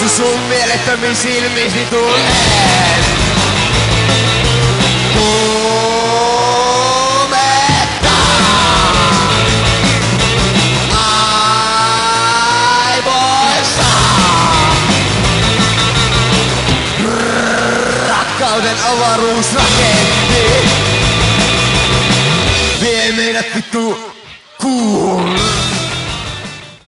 sun mielettömiin silmiisi tunnen. Rakkauden avaruusraketti vie meidät vittu kuuhun.